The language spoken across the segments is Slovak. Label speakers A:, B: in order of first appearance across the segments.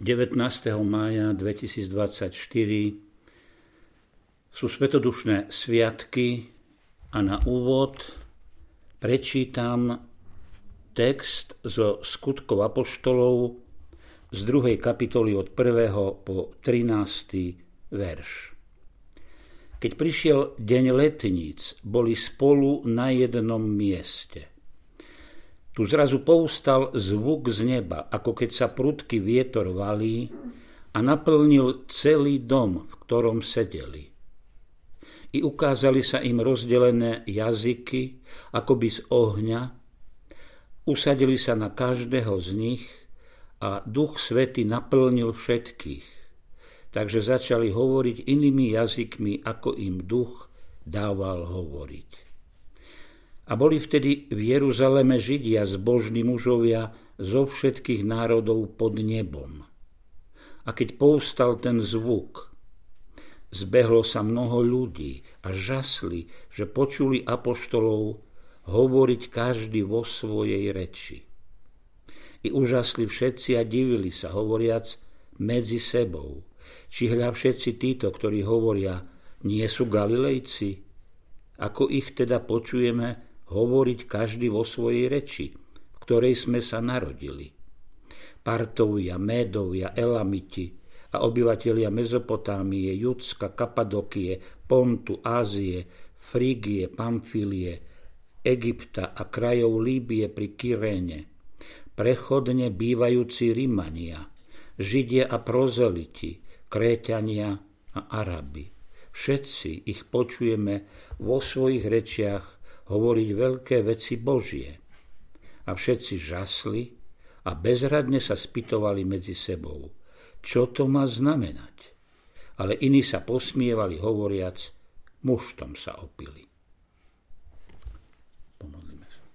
A: 19. mája 2024 sú svetodušné sviatky a na úvod prečítam text zo Skutkov apoštolov z 2. kapitoly od 1. po 13. verš. Keď prišiel deň letníc, boli spolu na jednom mieste. Tu zrazu povstal zvuk z neba, ako keď sa prudký vietor valí a naplnil celý dom, v ktorom sedeli. I ukázali sa im rozdelené jazyky, akoby z ohňa, usadili sa na každého z nich a Duch Svätý naplnil všetkých. Takže začali hovoriť inými jazykmi, ako im Duch dával hovoriť. A boli vtedy v Jeruzaleme Židia, zbožní mužovia zo všetkých národov pod nebom. A keď povstal ten zvuk, zbehlo sa mnoho ľudí a žasli, že počuli apoštolov hovoriť každý vo svojej reči. I úžasli všetci a divili sa, hovoriac medzi sebou. Či hľa všetci títo, ktorí hovoria, nie sú Galilejci? Ako ich teda počujeme hovoriť každý vo svojej reči, v ktorej sme sa narodili? Partovia, Médovia, Elamiti a obyvatelia Mezopotámie, Judska, Kapadokie, Pontu, Ázie, Frígie, Pamfílie, Egypta a krajov Líbie pri Kyréne, prechodne bývajúci Rimania, Židia a prozeliti, Kréťania a Arabi. Všetci ich počujeme vo svojich rečiach hovoriť veľké veci Božie. A všetci žasli a bezradne sa spytovali medzi sebou, čo to má znamenať. Ale iní sa posmievali, hovoriac, muštom sa opili. Pomodlíme sa.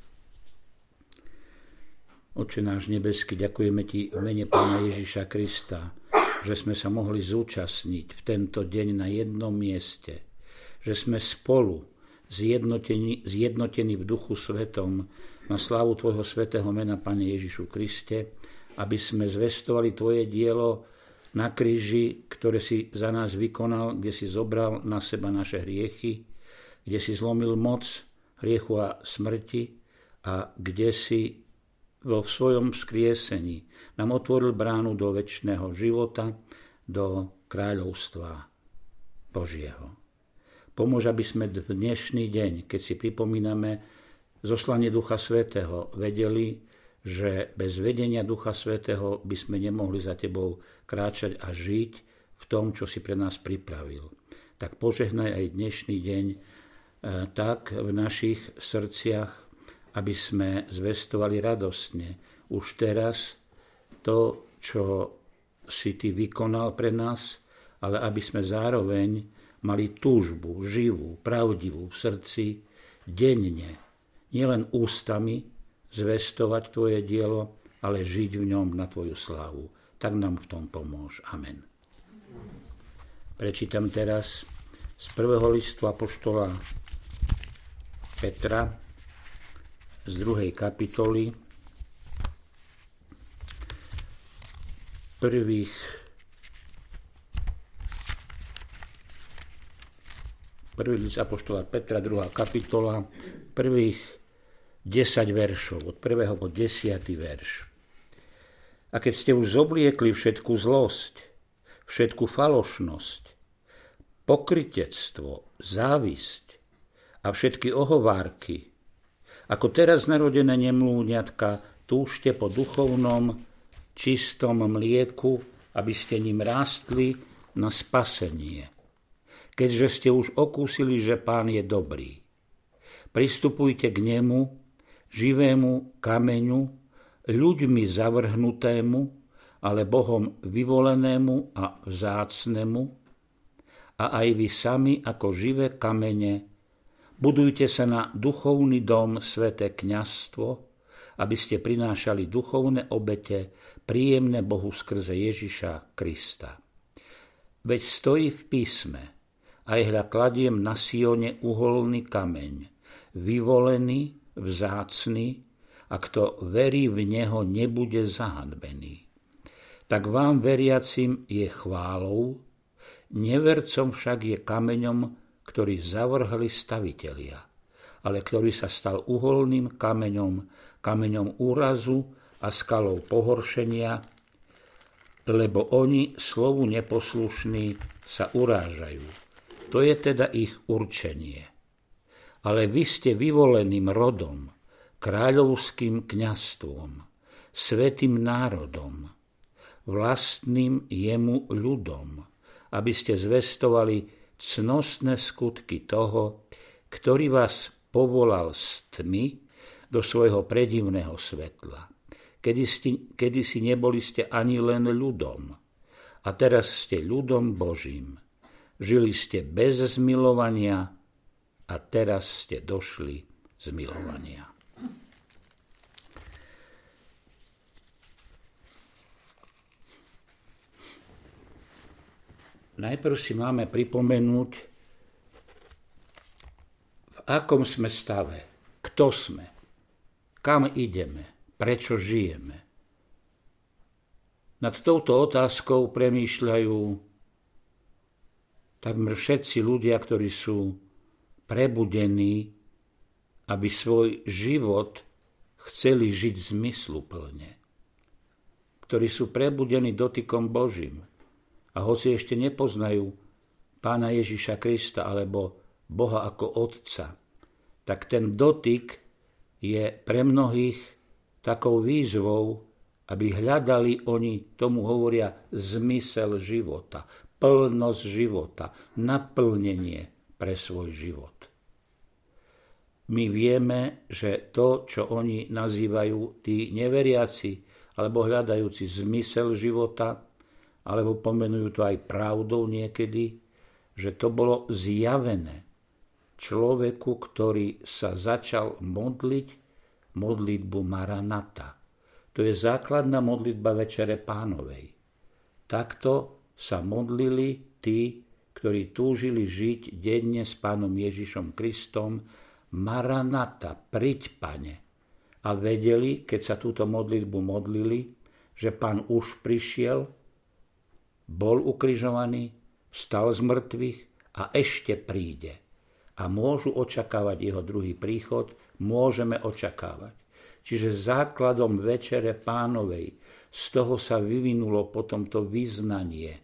A: Oče náš nebeský, ďakujeme Ti v mene Pána Ježiša Krista, že sme sa mohli zúčastniť v tento deň na jednom mieste, že sme spolu zjednotení v Duchu Svetom na slávu Tvojho svätého mena, Pane Ježišu Kriste, aby sme zvestovali Tvoje dielo na kríži, ktoré si za nás vykonal, kde si zobral na seba naše hriechy, kde si zlomil moc hriechu a smrti a kde si vo svojom vzkriesení nám otvoril bránu do večného života, do kráľovstva Božieho. Pomôž, aby sme v dnešný deň, keď si pripomíname zoslanie Ducha Svätého, vedeli, že bez vedenia Ducha Svätého by sme nemohli za Tebou kráčať a žiť v tom, čo si pre nás pripravil. Tak požehnaj aj dnešný deň tak v našich srdciach, aby sme zvestovali radostne už teraz to, čo si Ty vykonal pre nás, ale aby sme zároveň mali túžbu, živú, pravdivú v srdci, denne, nielen ústami zvestovať Tvoje dielo, ale žiť v ňom na Tvoju slávu. Tak nám v tom pomôž. Amen. Prečítam teraz z 1. listu apoštola Petra z 2. kapitoly Prvý list apoštola Petra, 2. kapitola, prvých 10 veršov, od 1. po 10. verš. A keď ste už zobliekli všetku zlosť, všetku falošnosť, pokrytectvo, závisť a všetky ohovárky, ako teraz narodené nemlúňatka, túžte po duchovnom, čistom mlieku, aby ste ním rástli na spasenie. Keďže ste už okúsili, že Pán je dobrý. Pristupujte k nemu, živému kameňu, ľuďmi zavrhnutému, ale Bohom vyvolenému a vzácnemu, a aj vy sami ako živé kamene budujte sa na duchovný dom, sväté kňazstvo, aby ste prinášali duchovné obete, príjemné Bohu skrze Ježiša Krista. Veď stojí v písme, aj hľa kladiem na Sione uholný kameň, vyvolený, vzácny, a kto verí v neho, nebude zahanbený. tak vám veriacim je chválou, nevercom však je kameňom, ktorý zavrhli stavitelia, ale ktorý sa stal uholným kameňom, kameňom úrazu a skalou pohoršenia, lebo oni slovu neposlušní sa urážajú. To je teda ich určenie. Ale vy ste vyvoleným rodom, kráľovským kňazstvom, svätým národom, vlastným jemu ľudom, aby ste zvestovali cnostné skutky toho, ktorý vás povolal z tmy do svojho predivného svetla. Kedysi neboli ste ani len ľudom, a teraz ste ľudom Božím. Žili ste bez zmilovania a teraz ste došli z milovania. Najprv si máme pripomenúť, v akom sme stave, kto sme, kam ideme, prečo žijeme. Nad touto otázkou premýšľajú takmer všetci ľudia, ktorí sú prebudení, aby svoj život chceli žiť zmysluplne, ktorí sú prebudení dotykom Božím. A hoci ešte nepoznajú Pána Ježiša Krista alebo Boha ako Otca, tak ten dotyk je pre mnohých takou výzvou, aby hľadali, oni tomu hovoria, zmysel života, plnosť života, naplnenie pre svoj život. My vieme, že to, čo oni nazývajú tí neveriaci alebo hľadajúci zmysel života, alebo pomenujú to aj pravdou niekedy, že to bolo zjavené človeku, ktorý sa začal modliť modlitbu Maranata. To je základná modlitba Večere Pánovej. Takto sa modlili tí, ktorí túžili žiť denne s Pánom Ježišom Kristom, Maranata, priď Pane. A vedeli, keď sa túto modlitbu modlili, že Pán už prišiel, bol ukrižovaný, vstal z mŕtvych a ešte príde. A môžu očakávať jeho druhý príchod, môžeme očakávať. Čiže základom Večere Pánovej, z toho sa vyvinulo potom to vyznanie.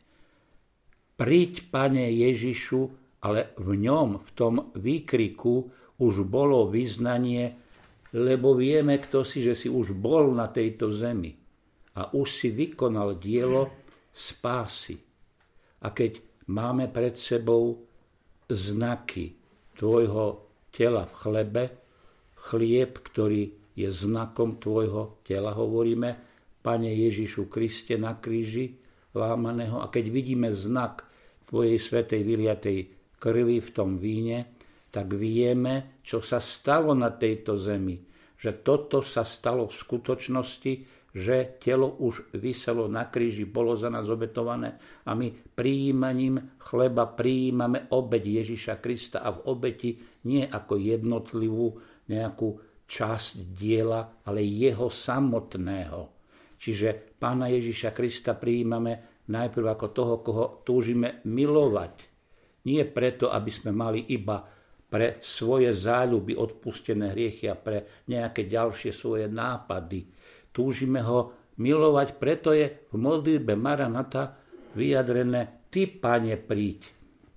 A: Príď, Pane Ježišu, ale v ňom, v tom výkriku už bolo vyznanie, lebo vieme, kto si, že si už bol na tejto zemi a už si vykonal dielo spásy. A keď máme pred sebou znaky tvojho tela v chlebe, chlieb, ktorý je znakom tvojho tela, hovoríme, Pane Ježišu Kriste na kríži lámaného, a keď vidíme znak tvojej svätej vyliatej krvi v tom víne, tak vieme, čo sa stalo na tejto zemi, že toto sa stalo v skutočnosti, že telo už viselo na kríži, bolo za nás obetované a my prijímaním chleba prijímame obeť Ježiša Krista a v obeti nie ako jednotlivú nejakú časť diela, ale jeho samotného. Čiže Pána Ježiša Krista prijímame najprv ako toho, koho túžime milovať. Nie preto, aby sme mali iba pre svoje záľuby odpustené hriechy a pre nejaké ďalšie svoje nápady. Túžime ho milovať, preto je v modlitbe Maranata vyjadrené: Ty, Pane, príď.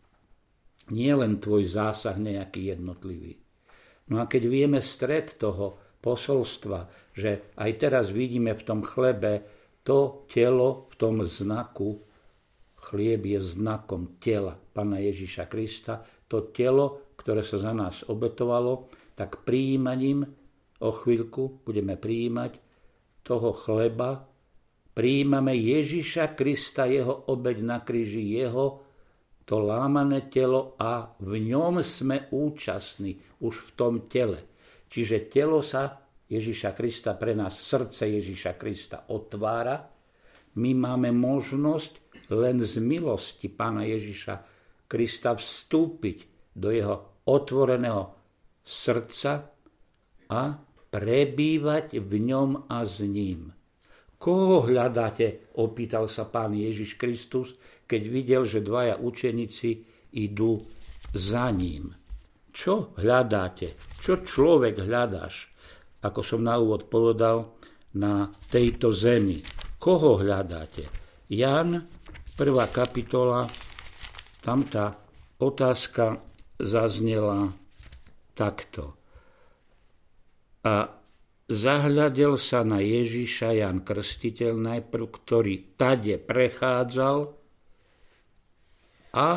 A: Nie len tvoj zásah nejaký jednotlivý. No a keď vieme stred toho posolstva, že aj teraz vidíme v tom chlebe to telo v tom znaku, chlieb je znakom tela Pána Ježiša Krista, to telo, ktoré sa za nás obetovalo, tak prijímaním, o chvíľku budeme prijímať toho chleba, prijímame Ježiša Krista, jeho obeť na kríži, jeho to lámané telo a v ňom sme účastní už v tom tele. Čiže telo sa Ježiša Krista pre nás, srdce Ježiša Krista otvára. My máme možnosť len z milosti Pána Ježiša Krista vstúpiť do jeho otvoreného srdca a prebývať v ňom a s ním. Koho hľadáte? Opýtal sa Pán Ježiš Kristus, keď videl, že dvaja učeníci idú za ním. Čo hľadáte? Čo človek hľadáš? Ako som na úvod povedal, na tejto zemi. Koho hľadáte? Ján, 1. kapitola, tam tá otázka zaznela takto. A zahľadel sa na Ježiša Ján Krstiteľ najprv, ktorý tade prechádzal a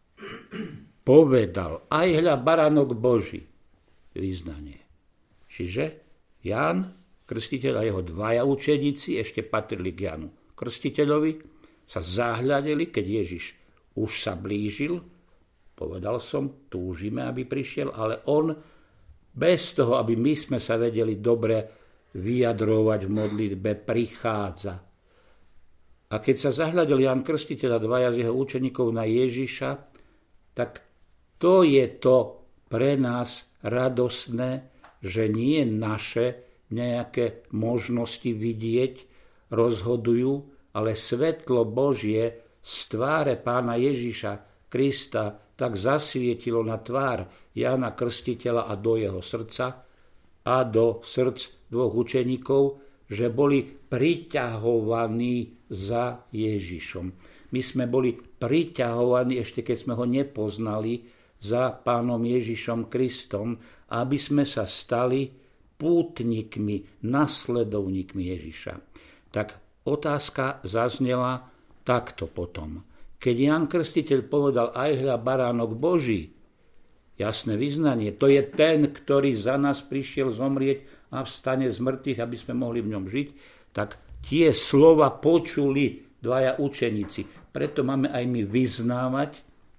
A: povedal, aj hľa baránok Boží, vyznanie. Čiže Ján Krstiteľ a jeho dvaja učeníci ešte patrili k Jánu Krstiteľovi, sa zahľadeli, keď Ježiš už sa blížil. Povedal som, túžime, aby prišiel, ale on bez toho, aby my sme sa vedeli dobre vyjadrovať v modlitbe, prichádza. A keď sa zahľadil Ján Krstiteľ a dvaja z jeho učeníkov na Ježiša, tak to je to pre nás radosné, že nie naše nejaké možnosti vidieť rozhodujú, ale svetlo Božie z tváre Pána Ježiša Krista tak zasvietilo na tvár Jána Krstiteľa a do jeho srdca a do srdc dvoch učeníkov, že boli priťahovaní za Ježišom. My sme boli priťahovaní, ešte keď sme ho nepoznali, za Pánom Ježišom Kristom, aby sme sa stali pútnikmi, nasledovníkmi Ježiša. Tak otázka zaznela takto potom. Keď Ján Krstiteľ povedal, aj hľa baránok Boží, jasné vyznanie, to je ten, ktorý za nás prišiel zomrieť a vstane z mŕtvych, aby sme mohli v ňom žiť, tak tie slova počuli dvaja učeníci. Preto máme aj my vyznávať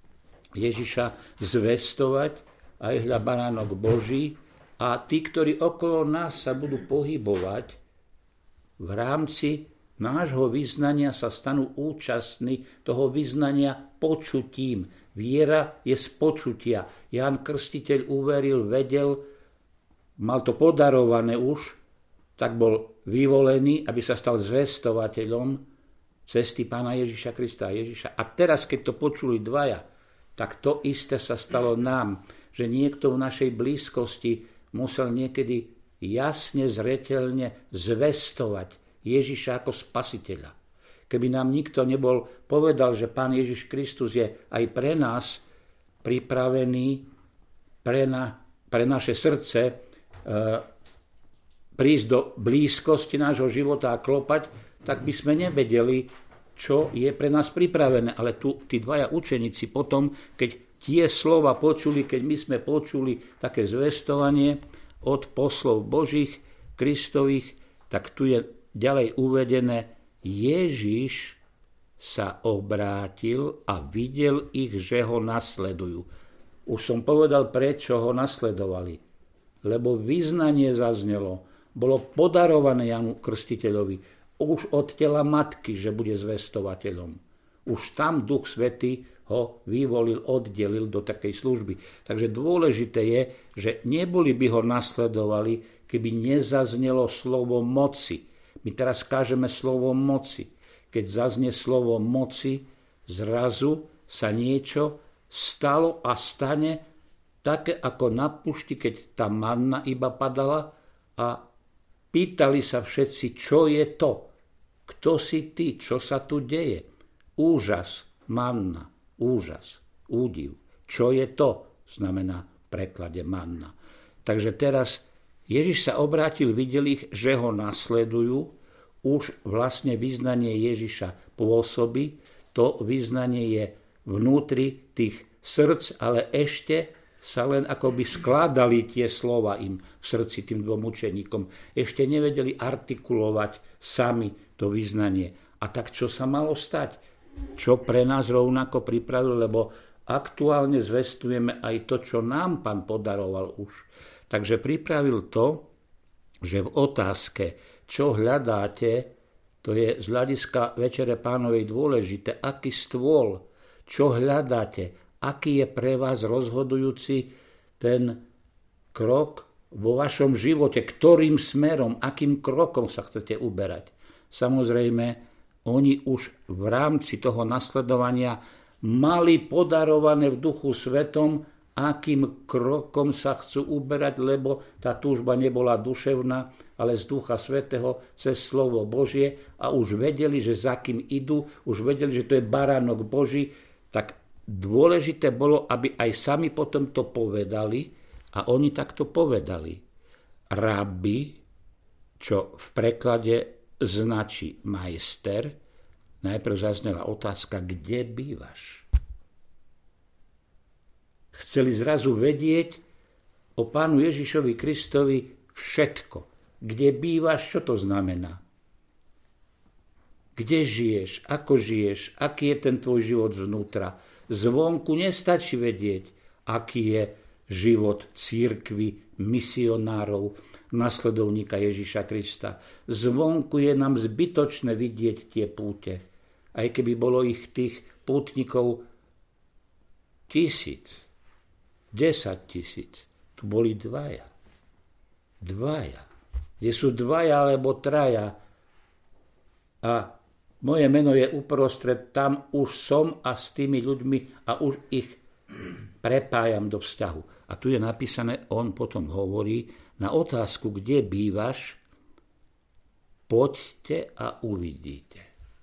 A: Ježiša, zvestovať, aj hľa baránok Boží, a tí, ktorí okolo nás sa budú pohybovať v rámci nášho vyznania, sa stanú účastní toho vyznania počutím. Viera je z počutia. Ján Krstiteľ uveril, vedel, mal to podarované už, tak bol vyvolený, aby sa stal zvestovateľom cesty Pána Ježiša Krista a Ježiša. A teraz, keď to počuli dvaja, tak to isté sa stalo nám, že niekto v našej blízkosti musel niekedy jasne, zreteľne zvestovať Ježiša ako spasiteľa. Keby nám nikto nebol povedal, že Pán Ježiš Kristus je aj pre nás pripravený pre naše srdce prísť do blízkosti nášho života a klopať, tak by sme nevedeli, čo je pre nás pripravené. Ale tu tí dvaja učeníci potom, keď tie slova počuli, keď my sme počuli také zvestovanie od poslov Božích, Kristových, tak tu je ďalej uvedené, Ježiš sa obrátil a videl ich, že ho nasledujú. Už som povedal, prečo ho nasledovali. Lebo vyznanie zaznelo, bolo podarované Jánu Krstiteľovi už od tela matky, že bude zvestovateľom. Už tam Duch Svätý ho vyvolil, oddelil do takej služby. Takže dôležité je, že neboli by ho nasledovali, keby nezaznelo slovo moci. My teraz kážeme slovo moci. Keď zaznie slovo moci, zrazu sa niečo stalo a stane také ako na pušti, keď tá manna iba padala a pýtali sa všetci, čo je to? Kto si ty? Čo sa tu deje? Úžas, manna, úžas, údiv. Čo je to? Znamená v preklade manna. Takže teraz Ježiš sa obrátil, videl ich, že ho nasledujú. Už vlastne vyznanie Ježiša pôsobí. To vyznanie je vnútri tých srdc, ale ešte sa len akoby skladali tie slova im v srdci tým dvom učeníkom. Ešte nevedeli artikulovať sami to vyznanie. A tak čo sa malo stať? Čo pre nás rovnako pripravil, lebo aktuálne zvestujeme aj to, čo nám Pán podaroval už. Takže pripravil to, že v otázke, čo hľadáte, to je z hľadiska Večere Pánovej dôležité, aký stôl, čo hľadáte, aký je pre vás rozhodujúci ten krok vo vašom živote, ktorým smerom, akým krokom sa chcete uberať. samozrejme, oni už v rámci toho nasledovania mali podarované v Duchu Svetom, akým krokom sa chcú uberať, lebo tá túžba nebola duševná, ale z Ducha Svätého cez slovo Božie a už vedeli, že za kým idú, už vedeli, že to je baránok Boží, tak dôležité bolo, aby aj sami potom to povedali a oni takto povedali. Rabbi, čo v preklade značí majster, najprv zaznela otázka, kde bývaš? Chceli zrazu vedieť o Pánu Ježišovi Kristovi všetko. Kde bývaš, čo to znamená? Kde žiješ, ako žiješ, aký je ten tvoj život zvnútra. Zvonku nestačí vedieť, aký je život cirkvi, misionárov, nasledovníka Ježiša Krista. Zvonku je nám zbytočné vidieť tie púte. Aj keby bolo ich tých pútnikov 1000, 10 000, tu boli dvaja. Kde sú dvaja alebo traja. A moje meno je uprostred, tam už som a s tými ľuďmi a už ich prepájam do vzťahu. A tu je napísané, on potom hovorí, na otázku, kde bývaš, poďte a uvidíte.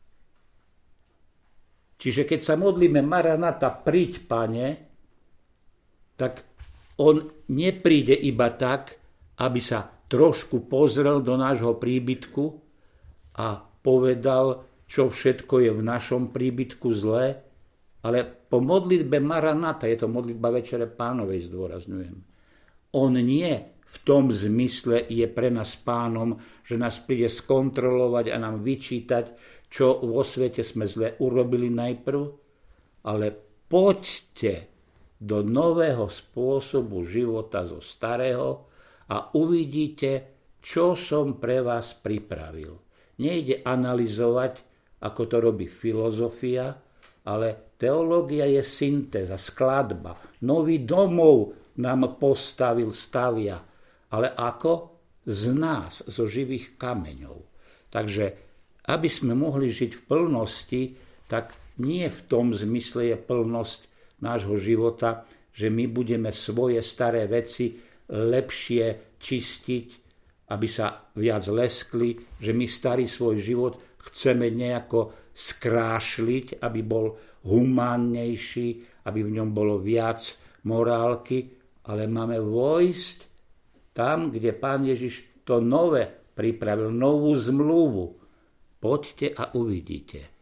A: Čiže keď sa modlíme Maranata, príď, Pane, tak on nepríde iba tak, aby sa trošku pozrel do nášho príbytku a povedal, čo všetko je v našom príbytku zlé, ale po modlitbe Maranata, je to modlitba Večere Pánovej, zdôrazňujem, on nie v tom zmysle je pre nás Pánom, že nás príde skontrolovať a nám vyčítať, čo vo svete sme zle urobili najprv, ale poďte do nového spôsobu života zo starého a uvidíte, čo som pre vás pripravil. Nejde analyzovať, ako to robí filozofia, ale teológia je syntéza, skladba. Nový domov nám postavil, stavia. Ale ako? Z nás, zo živých kameňov. Takže, aby sme mohli žiť v plnosti, tak nie v tom zmysle je plnosť nášho života, že my budeme svoje staré veci lepšie čistiť, aby sa viac leskli, že my starý svoj život chceme nejako skrášliť, aby bol humánnejší, aby v ňom bolo viac morálky, ale máme vojsť tam, kde Pán Ježiš to nové pripravil, novú zmluvu. Poďte a uvidíte.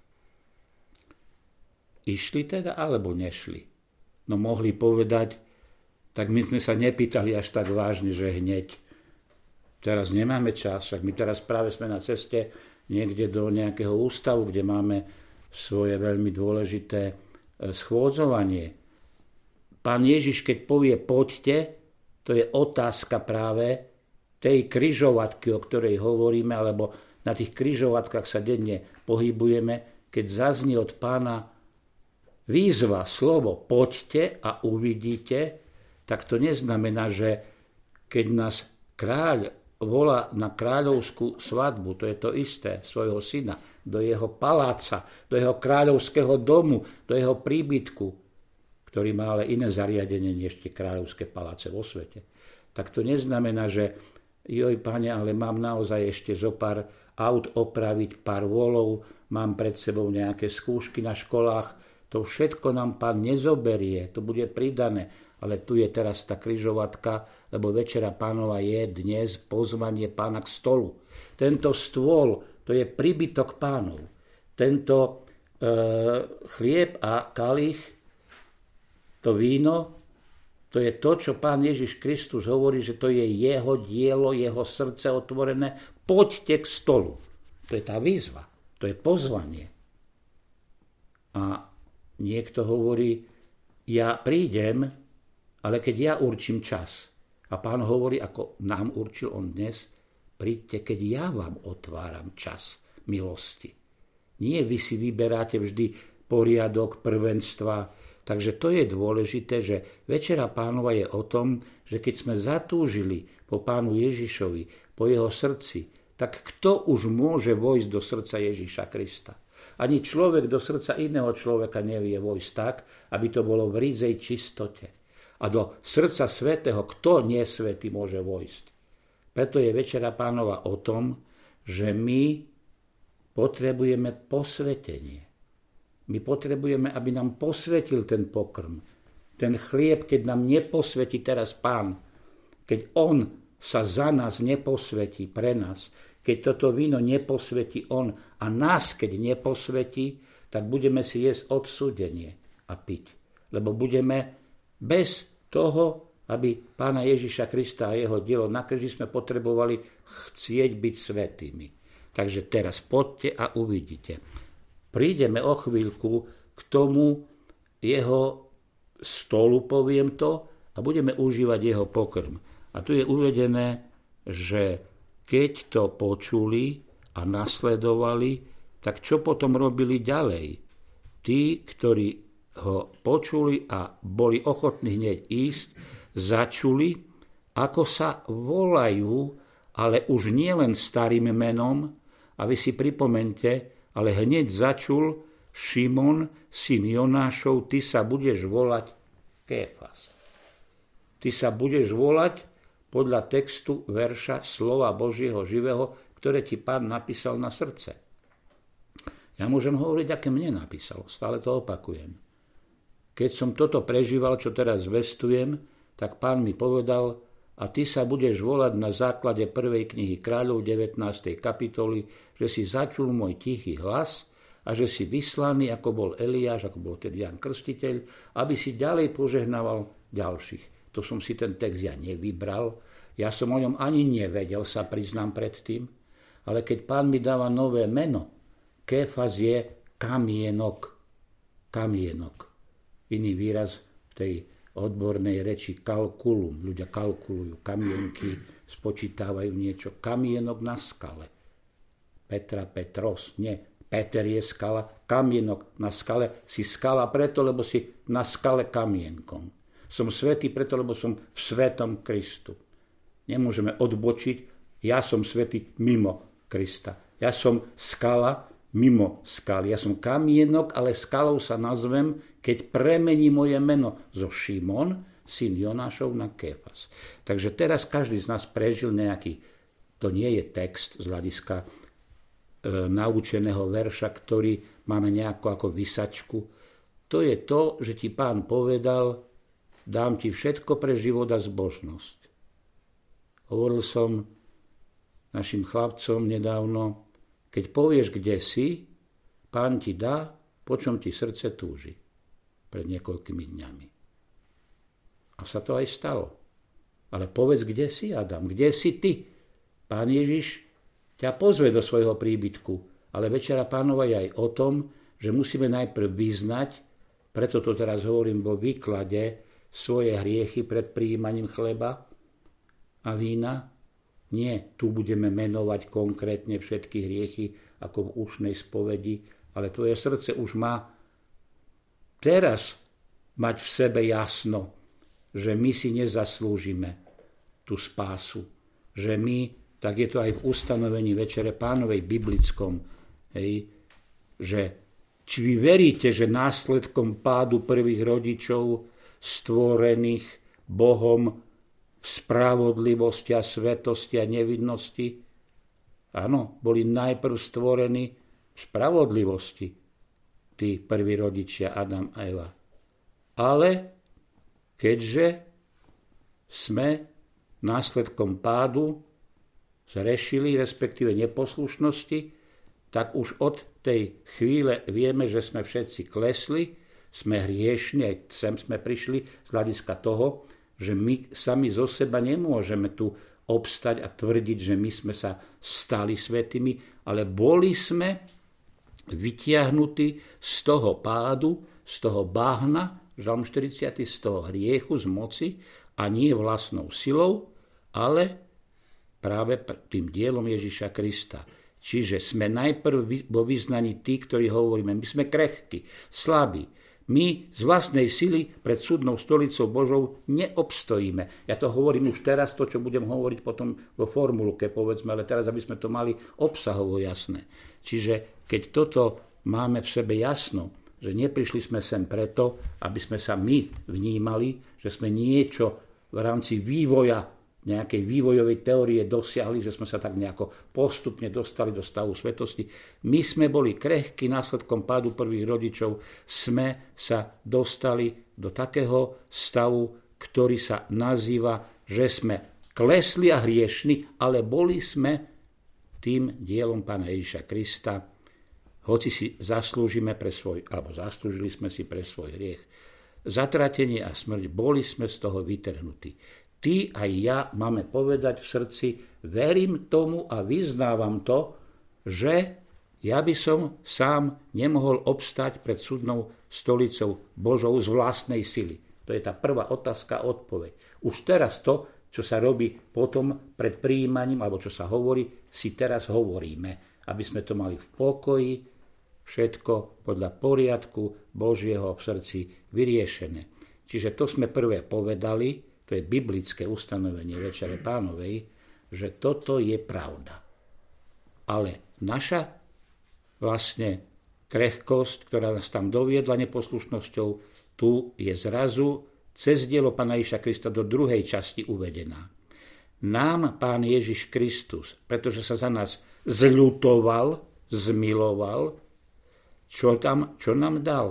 A: Išli teda, alebo nešli? No mohli povedať, tak my sme sa nepýtali až tak vážne, že hneď. Teraz nemáme čas, však my teraz práve sme na ceste niekde do nejakého ústavu, kde máme svoje veľmi dôležité schôdzovanie. Pán Ježiš, keď povie poďte, to je otázka práve tej križovatky, o ktorej hovoríme, alebo na tých križovatkách sa denne pohybujeme, keď zaznie od Pána výzva, slovo poďte a uvidíte, tak to neznamená, že keď nás kráľ volá na kráľovskú svadbu, to je to isté, svojho syna, do jeho paláca, do jeho kráľovského domu, do jeho príbytku, ktorý má ale iné zariadenie než tie kráľovské paláce vo svete. Tak to neznamená, že joj, Pane, ale mám naozaj ešte zo pár aut opraviť, pár volov, mám pred sebou nejaké skúšky na školách. To všetko nám Pán nezoberie, to bude pridané. Ale tu je teraz tá križovatka, lebo Večera Pánova je dnes pozvanie Pána k stolu. Tento stôl, to je príbytok Pánov. Tento chlieb a kalich, to víno, to je to, čo Pán Ježiš Kristus hovorí, že to je jeho dielo, jeho srdce otvorené. Poďte k stolu. To je tá výzva, to je pozvanie. A niekto hovorí, ja prídem, ale keď ja určím čas. A Pán hovorí, ako nám určil on dnes, príďte, keď ja vám otváram čas milosti. Nie vy si vyberáte vždy poriadok, prvenstva. Takže to je dôležité, že Večera Pánova je o tom, že keď sme zatúžili po Pánu Ježišovi, po jeho srdci, tak kto už môže vojsť do srdca Ježiša Krista? Ani človek do srdca iného človeka nevie vojsť tak, aby to bolo v rídzej čistote. A do srdca svätého kto nie svätý môže vojsť? Preto je Večera Pánova o tom, že my potrebujeme posvetenie. My potrebujeme, aby nám posvetil ten pokrm. Ten chlieb, keď nám neposvetí teraz Pán, keď On sa za nás neposvetí pre nás, keď toto víno neposvetí On a nás, keď neposvetí, tak budeme si jesť odsúdenie a piť. Lebo budeme bez toho, aby Pána Ježiša Krista a jeho dielo na kríži sme potrebovali chcieť byť svätými. Takže teraz poďte a uvidíte. Prídeme o chvíľku k tomu jeho stolu, poviem to, a budeme užívať jeho pokrm. A tu je uvedené, že keď to počuli a nasledovali, tak čo potom robili ďalej? Tí, ktorí ho počuli a boli ochotní hneď ísť, začuli, ako sa volajú, ale už nie len starým menom, a vy si pripomente, ale hneď začul Šimon, syn Jonášov, ty sa budeš volať Kéfas. Ty sa budeš volať podľa textu verša slova Božieho živého, ktoré ti Pán napísal na srdce. Ja môžem hovoriť, aké mne napísal, stále to opakujem. Keď som toto prežíval, čo teraz zvestujem, tak Pán mi povedal, a ty sa budeš volať na základe 1. knihy Kráľov 19. kapitoly, že si začul môj tichý hlas a že si vyslaný, ako bol Eliáš, ako bol tedy Ján Krstiteľ, aby si ďalej požehnával ďalších. To som si ten text ja nevybral, ja som o ňom ani nevedel, sa priznám predtým, ale keď Pán mi dáva nové meno, Kéfas je kamienok. Kamienok. Iný výraz v tej odbornej reči kalkulum. Ľudia kalkulujú kamienky, spočítavajú niečo. Kamienok na skale. Petra, Petros, nie. Peter je skala, kamienok na skale. Si skala preto, lebo si na skale kamienkom. Som svätý preto, lebo som v svetom Kristu. Nemôžeme odbočiť, ja som svätý mimo Krista. Ja som skala mimo skaly. Ja som kamienok, ale skalou sa nazvem, keď premení moje meno zo Šimon, syn Jonášov, na Kéfas. Takže teraz každý z nás prežil nejaký, to nie je text z hľadiska naučeného verša, ktorý máme nejako ako vysačku. To je to, že ti Pán povedal, dám ti všetko pre život a zbožnosť. Hovoril som našim chlapcom nedávno, keď povieš, kde si, Pán ti dá, po čom ti srdce túži. Pred niekoľkými dňami. A sa to aj stalo. Ale povedz, kde si, Adam, kde si ty? Pán Ježiš ťa pozve do svojho príbytku, ale Večera Pánova je aj o tom, že musíme najprv vyznať, preto to teraz hovorím vo výklade, svoje hriechy pred prijímaním chleba a vína. Nie, tu budeme menovať konkrétne všetky hriechy ako v ušnej spovedi, ale tvoje srdce už má teraz mať v sebe jasno, že my si nezaslúžime tú spásu. Že my, tak je to aj v ustanovení Večere Pánovej biblickom, že či vy veríte, že následkom pádu prvých rodičov stvorených Bohom v spravodlivosti a svetosti a nevinnosti, áno, boli najprv stvorení v spravodlivosti tí prví rodičia Adam a Eva. Ale keďže sme následkom pádu zrešili, respektíve neposlušnosti, tak už od tej chvíle vieme, že sme všetci klesli, sme hriešni, aj sem sme prišli z hľadiska toho, že my sami zo seba nemôžeme tu obstať a tvrdiť, že my sme sa stali svätými, ale boli sme vytiahnutí z toho pádu, z toho bahna, Žalm 40, z toho hriechu, z moci a nie vlastnou silou, ale práve tým dielom Ježiša Krista. Čiže sme najprv vo vyznaní tí, ktorí hovoríme, my sme krehkí, slabí, My z vlastnej sily pred súdnou stolicou Božou neobstojíme. Ja to hovorím už teraz, to, čo budem hovoriť potom vo formulke, povedzme, ale teraz, aby sme to mali obsahovo jasné. Čiže keď toto máme v sebe jasno, že neprišli sme sem preto, aby sme sa my vnímali, že sme niečo v rámci vývoja, nejakej vývojovej teórie dosiahli, že sme sa tak nejako postupne dostali do stavu svetosti. My sme boli krehkí následkom pádu prvých rodičov, sme sa dostali do takého stavu, ktorý sa nazýva, že sme klesli a hriešni, ale boli sme tým dielom Pána Ježiša Krista, hoci si zaslúžili sme si pre svoj hriech zatratenie a smrť, boli sme z toho vytrhnutí. Ty aj ja máme povedať v srdci, verím tomu a vyznávam to, že ja by som sám nemohol obstať pred súdnou stolicou Božou z vlastnej sily. To je tá prvá otázka a odpoveď. Už teraz to, čo sa robí potom pred prijímaním, alebo čo sa hovorí, si teraz hovoríme, aby sme to mali v pokoji, všetko podľa poriadku Božieho v srdci vyriešené. Čiže to sme prvé povedali, to je biblické ustanovenie Večere Pánovej, že toto je pravda. Ale naša vlastne krehkosť, ktorá nás tam doviedla neposlušnosťou, tu je zrazu cez dielo Pána Ježiša Krista do druhej časti uvedená. Nám Pán Ježiš Kristus, pretože sa za nás zľutoval, zmiloval, čo nám dal?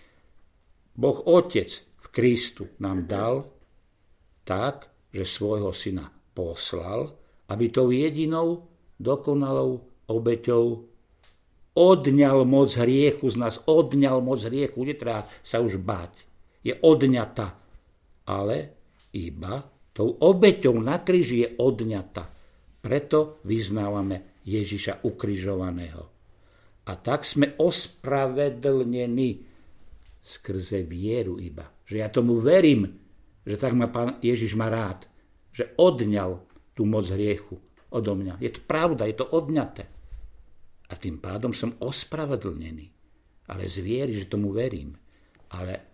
A: Boh Otec v Kristu nám dal tak, že svojho syna poslal, aby tou jedinou dokonalou obeťou odňal moc hriechu z nás, odňal moc hriechu, netreba sa už báť. Je odňata, ale iba tou obeťou na kríži je odňata. Preto vyznávame Ježiša ukrižovaného. A tak sme ospravedlnení skrze vieru iba. Že ja tomu verím, že tak ma Pán Ježiš má rád, že odňal tú moc hriechu odo mňa. Je to pravda, je to odňaté. A tým pádom som ospravedlnený. Ale z viery, že tomu verím. Ale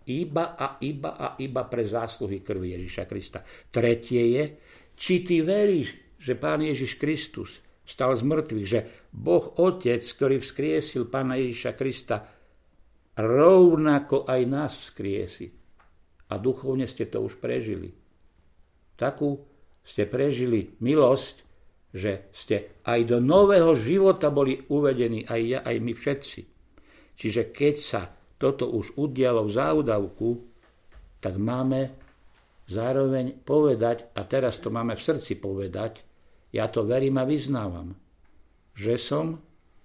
A: iba pre zásluhy krvi Ježiša Krista. Tretie je, či ty veríš, že Pán Ježiš Kristus vstal z mŕtvych, že Boh Otec, ktorý vzkriesil Pána Ježiša Krista, rovnako aj nás vzkriesi. A duchovne ste to už prežili. Takú ste prežili milosť, že ste aj do nového života boli uvedení, aj ja, aj my všetci. Čiže keď sa toto už udialo v záudavku, tak máme zároveň povedať, a teraz to máme v srdci povedať, ja to verím a vyznávam, že som,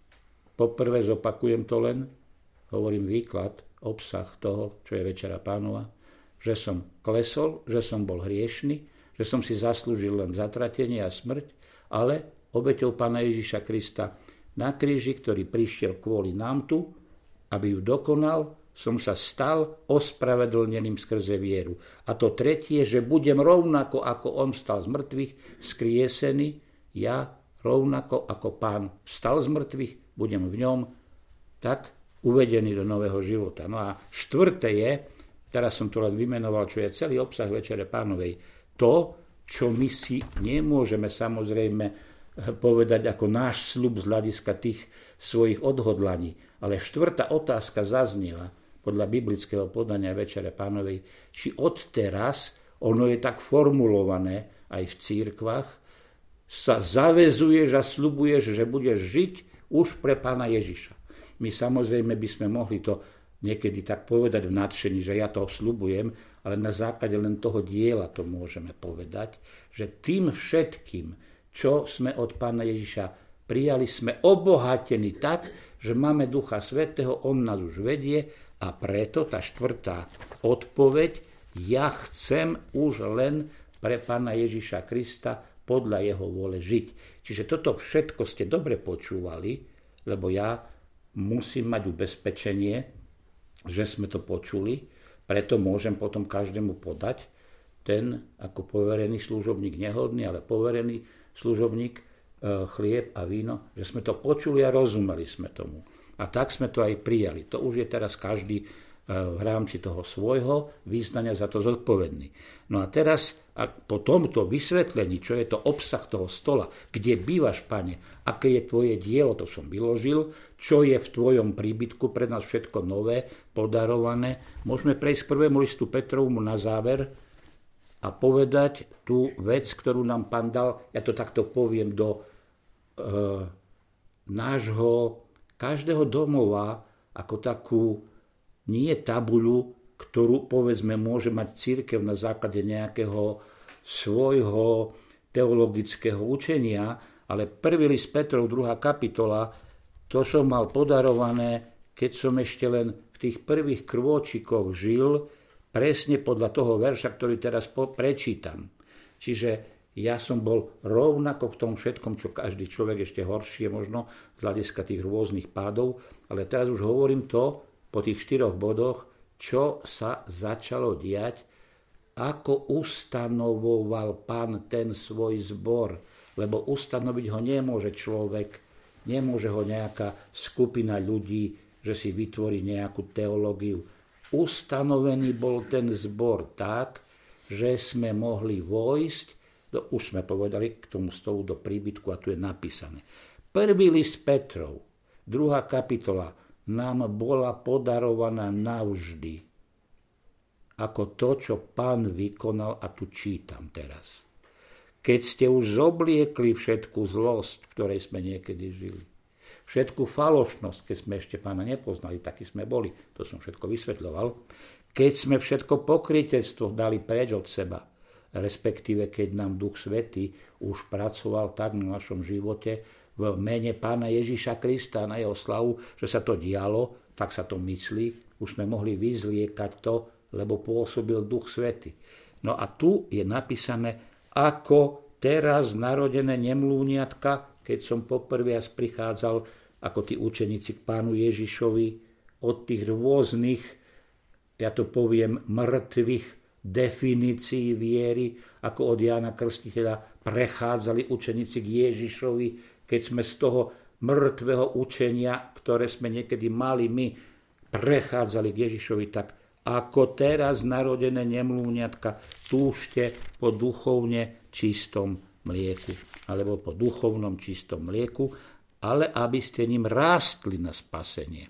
A: poprvé zopakujem to len, hovorím výklad, obsah toho, čo je Večera Pánova, že som klesol, že som bol hriešny, že som si zaslúžil len zatratenie a smrť, ale obeťou Pána Ježiša Krista na kríži, ktorý prišiel kvôli nám tu, aby ju dokonal, som sa stal ospravedlneným skrze vieru. A to tretie, že budem rovnako ako on vstal z mŕtvych, vzkriesený, ja rovnako ako Pán vstal z mŕtvych, budem v ňom tak uvedený do nového života. No a štvrté je, teraz som to len vymenoval, čo je celý obsah Večere Pánovej. To, čo my si nemôžeme samozrejme povedať ako náš sľub z hľadiska tých svojich odhodlaní. Ale štvrtá otázka zaznieva podľa biblického podania Večere Pánovej, či odteraz, ono je tak formulované aj v cirkvách, sa zavezuješ a sľubuješ, že budeš žiť už pre Pána Ježiša. My samozrejme by sme mohli to niekedy tak povedať v nadšení, že ja to sľubujem, ale na základe len toho diela to môžeme povedať, že tým všetkým, čo sme od Pána Ježiša prijali, sme obohatení tak, že máme Ducha Svätého, on nás už vedie a preto tá štvrtá odpoveď, ja chcem už len pre Pána Ježiša Krista podľa jeho vôle žiť. Čiže toto všetko ste dobre počúvali, lebo ja musím mať ubezpečenie, že sme to počuli, preto môžem potom každému podať ten ako poverený služobník, nehodný, ale poverený služobník chlieb a víno, že sme to počuli a rozumeli sme tomu. A tak sme to aj prijali. To už je teraz každý v rámci toho svojho význania za to zodpovedný. No a teraz, po tomto vysvetlení, čo je to obsah toho stola, kde bývaš, Pane, aké je tvoje dielo, to som vyložil, čo je v tvojom príbytku pre nás všetko nové, podarované, môžeme prejsť k 1. listu Petrovmu na záver a povedať tú vec, ktorú nám Pán dal, ja to takto poviem, do nášho každého domova, ako takú nie tabuľu, ktorú, povedzme, môže mať cirkev na základe nejakého svojho teologického učenia, ale 1. list Petrov, 2. kapitola, to som mal podarované, keď som ešte len v tých prvých krôčikoch žil, presne podľa toho verša, ktorý teraz prečítam. Čiže ja som bol rovnako v tom všetkom, čo každý človek, ešte horšie možno, z hľadiska tých rôznych pádov, ale teraz už hovorím to, po tých 4 bodoch, čo sa začalo diať, ako ustanovoval Pán ten svoj zbor, lebo ustanoviť ho nemôže človek, nemôže ho nejaká skupina ľudí, že si vytvorí nejakú teológiu. Ustanovený bol ten zbor tak, že sme mohli vojsť, už sme povedali k tomu stolu do príbytku a tu je napísané. 1. list Petrov, 2. kapitola, nám bola podarovaná navždy, ako to, čo Pán vykonal, a tu čítam teraz. Keď ste už zobliekli všetku zlosť, v ktorej sme niekedy žili, všetku falošnosť, keď sme ešte Pána nepoznali, takí sme boli, to som všetko vysvetľoval, keď sme všetko pokrytectvo dali preč od seba, respektíve keď nám Duch Svätý už pracoval tak na našom živote, v mene Pána Ježiša Krista na jeho slavu, že sa to dialo, tak sa to myslí, už sme mohli vyzliekať to, lebo pôsobil Duch Svätý. No a tu je napísané, ako teraz narodené nemlúniatka, keď som poprvý raz prichádzal ako tí učeníci k Pánu Ježišovi od tých rôznych, ja to poviem, mŕtvych definícií viery, ako od Jána Krstiteľa prechádzali učeníci k Ježišovi, keď sme z toho mŕtvého učenia, ktoré sme niekedy mali my, prechádzali k Ježišovi, tak ako teraz narodené nemlúňatka, túžte po duchovne čistom mlieku, alebo po duchovnom čistom mlieku, ale aby ste ním rástli na spasenie.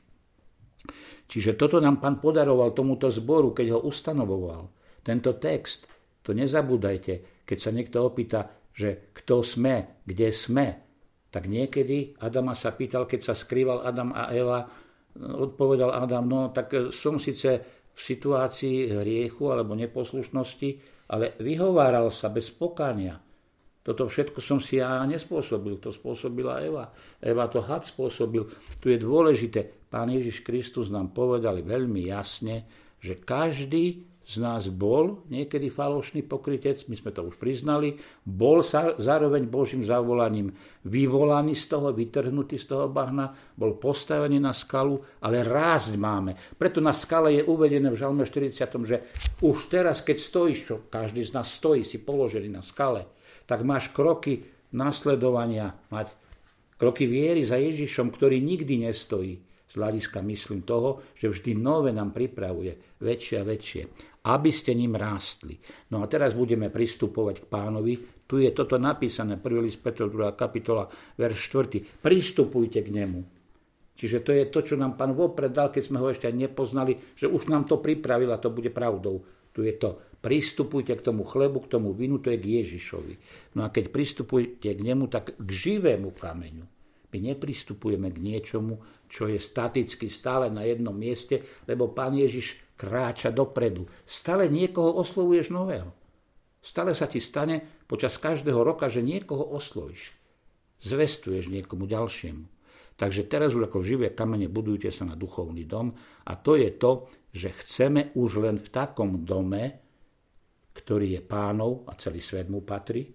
A: Čiže toto nám Pán podaroval tomuto zboru, keď ho ustanovoval. Tento text, to nezabúdajte, keď sa niekto opýta, že kto sme, kde sme, tak niekedy Adama sa pýtal, keď sa skrýval Adam a Eva, odpovedal Adam, no tak som síce v situácii hriechu alebo neposlušnosti, ale vyhováral sa bez pokánia. Toto všetko som si ja nespôsobil, to spôsobila Eva. Eva to had spôsobil. Tu je dôležité, Pán Ježiš Kristus nám povedal veľmi jasne, že každý z nás bol niekedy falošný pokrytec, my sme to už priznali, bol zároveň Božím zavolaním vyvolaný z toho, vytrhnutý z toho bahna, bol postavený na skalu, ale rásť máme. Preto na skale je uvedené v Žalme 40, že už teraz, keď stojíš, čo každý z nás stojí, si položený na skale, tak máš kroky nasledovania, mať kroky viery za Ježišom, ktorý nikdy nestojí. Z hľadiska myslím toho, že vždy nové nám pripravuje väčšie a väčšie, aby ste ním rástli. No a teraz budeme pristupovať k Pánovi. Tu je toto napísané, 1. list Petrov, 2. kapitola, verš 4. Pristupujte k nemu. Čiže to je to, čo nám Pán vopred dal, keď sme ho ešte nepoznali, že už nám to pripravil a to bude pravdou. Tu je to. Pristupujte k tomu chlebu, k tomu vínu, to je k Ježišovi. No a keď pristupujete k nemu, tak k živému kameňu. My nepristupujeme k niečomu, čo je staticky stále na jednom mieste, lebo Pán Ježiš kráča dopredu. Stále niekoho oslovuješ nového. Stále sa ti stane počas každého roka, že niekoho oslovíš. Zvestuješ niekomu ďalšiemu. Takže teraz už ako živé kamene budujte sa na duchovný dom a to je to, že chceme už len v takom dome, ktorý je Pánov a celý svet mu patrí.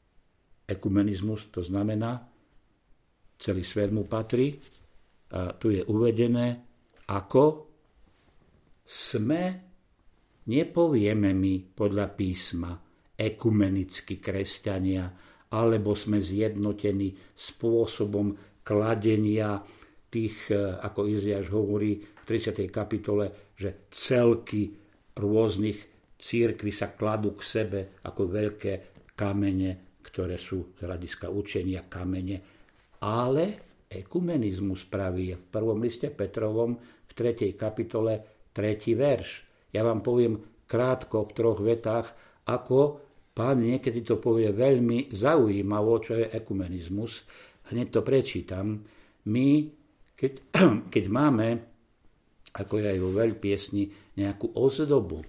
A: Ekumenizmus, to znamená, celý svet mu patrí. A tu je uvedené, ako sme, nepovieme my podľa písma, ekumenickí kresťania, alebo sme zjednotení spôsobom kladenia tých, ako Izajáš hovorí v 30. kapitole, že celky rôznych cirkví sa kladú k sebe ako veľké kamene, ktoré sú z hľadiska učenia kamene. Ale ekumenizmus praví v prvom liste Petrovom v 3. kapitole 3. verš. Ja vám poviem krátko v 3 vetách, ako pán niekedy to povie veľmi zaujímavo, čo je ekumenizmus. Hneď to prečítam. My, keď máme, ako je aj vo veľpiesni, nejakú ozdobu,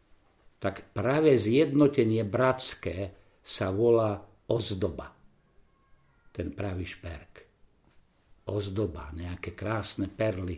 A: tak práve zjednotenie bratské sa volá ozdoba. Ten pravý šperk. Ozdoba, nejaké krásne perly.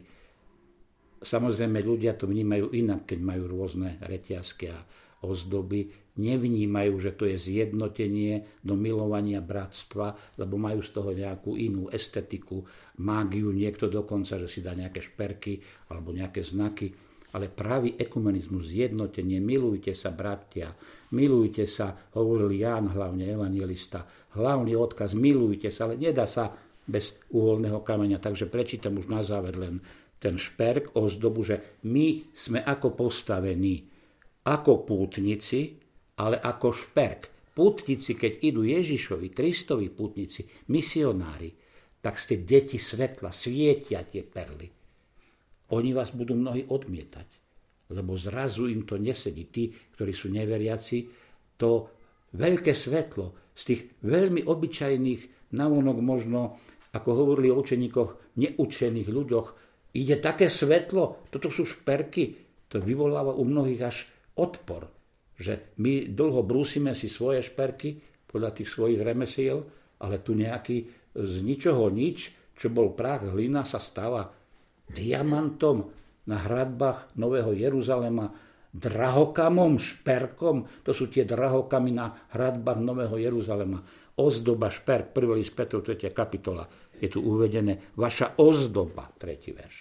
A: Samozrejme, ľudia to vnímajú inak, keď majú rôzne reťazky a ozdoby. Nevnímajú, že to je zjednotenie do milovania bratstva, lebo majú z toho nejakú inú estetiku, mágiu, niekto dokonca, že si dá nejaké šperky alebo nejaké znaky. Ale pravý ekumenizmus, zjednotenie, milujte sa, bratia, milujte sa, hovoril Ján, hlavne evanjelista, hlavný odkaz, milujte sa, ale nedá sa bez uholného kameňa. Takže prečítam už na záver len ten šperk, ozdobu, že my sme ako postavení, ako pútnici, ale ako šperk. Pútnici, keď idú Ježišovi, Kristovi pútnici, misionári, tak ste deti svetla, svietia tie perly. Oni vás budú mnohí odmietať, lebo zrazu im to nesedí. Tí, ktorí sú neveriaci, to veľké svetlo z tých veľmi obyčajných, navonok možno, ako hovorili o učeníkoch, neučených ľuďoch, ide také svetlo, toto sú šperky, to vyvoláva u mnohých až odpor, že my dlho brúsime si svoje šperky podľa tých svojich remesiel, ale tu nejaký z ničoho nič, čo bol prach, hlina, sa stáva diamantom na hradbách Nového Jeruzalema, drahokamom, šperkom, to sú tie drahokamy na hradbách Nového Jeruzalema. Ozdoba, šperk, 1. list Petrov, 3. kapitola, je tu uvedené, vaša ozdoba, 3. verš.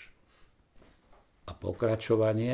A: A pokračovanie,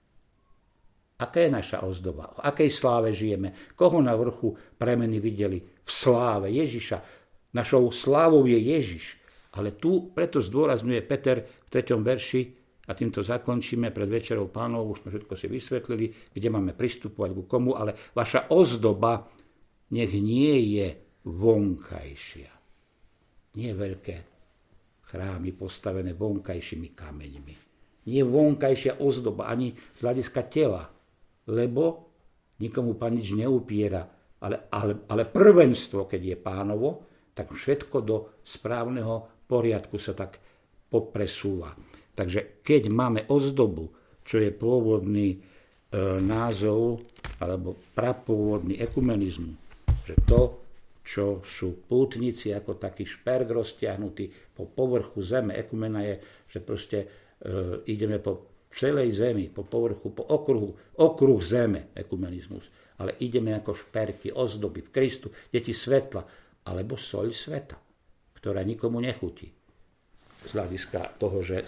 A: aká je naša ozdoba, v akej sláve žijeme, koho na vrchu premeny videli, v sláve Ježiša. Našou slávou je Ježiš. Ale tu preto zdôrazňuje Peter v 3. verši, a týmto zakončíme pred večerou Pánov, už sme všetko si vysvetlili, kde máme pristupovať ku komu, ale vaša ozdoba nech nie je vonkajšia. Nie veľké chrámy postavené vonkajšími kameňmi. Nie vonkajšia ozdoba ani z hľadiska tela, lebo nikomu Pán nič neupiera, ale prvenstvo, keď je Pánovo, tak všetko do správneho poriadku sa tak popresúva. Takže keď máme ozdobu, čo je pôvodný názov, alebo prapôvodný ekumenizmu, že to, čo sú pútnici ako taký šperk roztiahnutý po povrchu zeme, ekumena je, že proste ideme po celej zemi, po povrchu, po okruh zeme, ekumenizmus, ale ideme ako šperky, ozdoby v Kristu, deti svetla, alebo soľ sveta, ktorá nikomu nechutí. Z hľadiska toho, že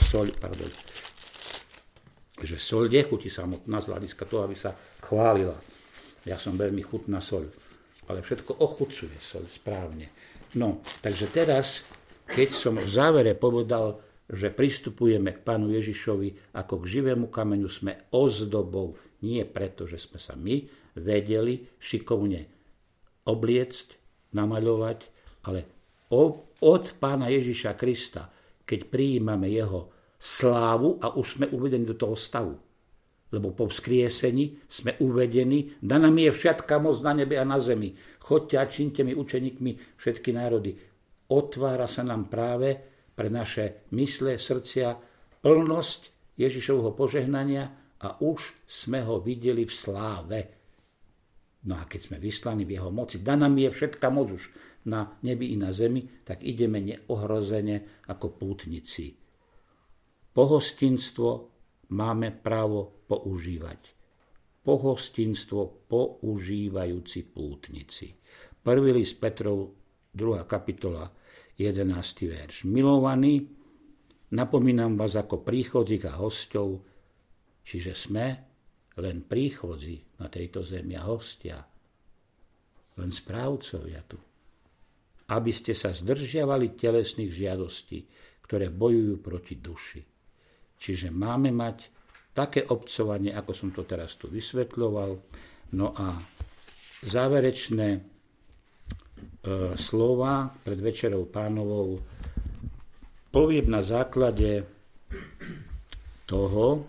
A: soľ nechutí samotná, z hľadiska toho, aby sa chválila. Ja som veľmi chutná soľ, ale všetko ochucuje soľ správne. No, takže teraz, keď som v závere povedal, že pristupujeme k Pánu Ježišovi ako k živému kameňu, sme ozdobou, nie preto, že sme sa my vedeli šikovne obliecť, namaľovať, ale od Pána Ježiša Krista, keď prijímame jeho slávu a už sme uvedení do toho stavu. Lebo po vzkriesení sme uvedení, daná mi je všetká moc na nebe a na zemi. Choďte a čiňte mi učeníkmi všetky národy. Otvára sa nám práve pre naše mysle, srdcia plnosť Ježišovho požehnania a už sme ho videli v sláve. No a keď sme vyslaní v jeho moci, daná mi je všetká moc už na nebi i na zemi, tak ideme neohrozene ako pútnici. Pohostinstvo máme právo používať. Pohostinstvo používajúci pútnici. 1. list Petrov, 2. kapitola, 11. verš. Milovaní, napomínam vás ako príchodzích a hosťov, čiže sme len príchodzí na tejto zemi a hostia, len správcovia tu. Aby ste sa zdržiavali telesných žiadostí, ktoré bojujú proti duši. Čiže máme mať také obcovanie, ako som to teraz tu vysvetľoval. No a záverečné slova pred Večerou Pánovou poviem na základe toho,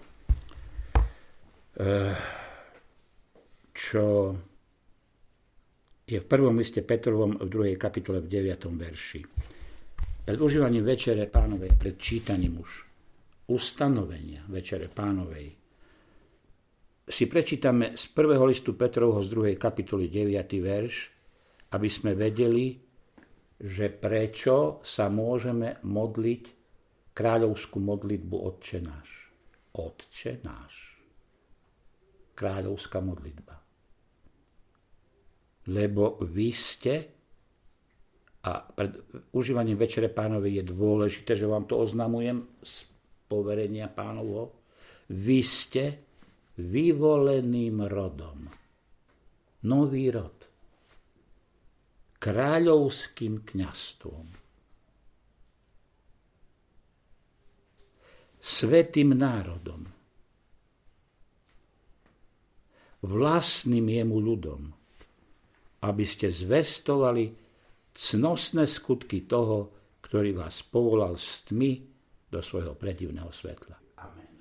A: čo je v prvom liste Petrovom v 2. kapitole v 9. verši. Pred užívaním Večere Pánovej, pred čítaním už ustanovenia Večere Pánovej, si prečítame z 1. listu Petrovho z 2. kapitoly 9. verš, aby sme vedeli, že prečo sa môžeme modliť kráľovskú modlitbu Otče náš. Otče náš. Kráľovská modlitba. Lebo vy ste, a pred užívaním Večere Pánovej je dôležité, že vám to oznamujem z poverenia Pánovho, vy ste vyvoleným rodom. Nový rod. Kráľovským kňazstvom. Svätým národom. Vlastným jemu ľudom, aby ste zvestovali cnostné skutky toho, ktorý vás povolal z tmy do svojho predivného svetla. Amen.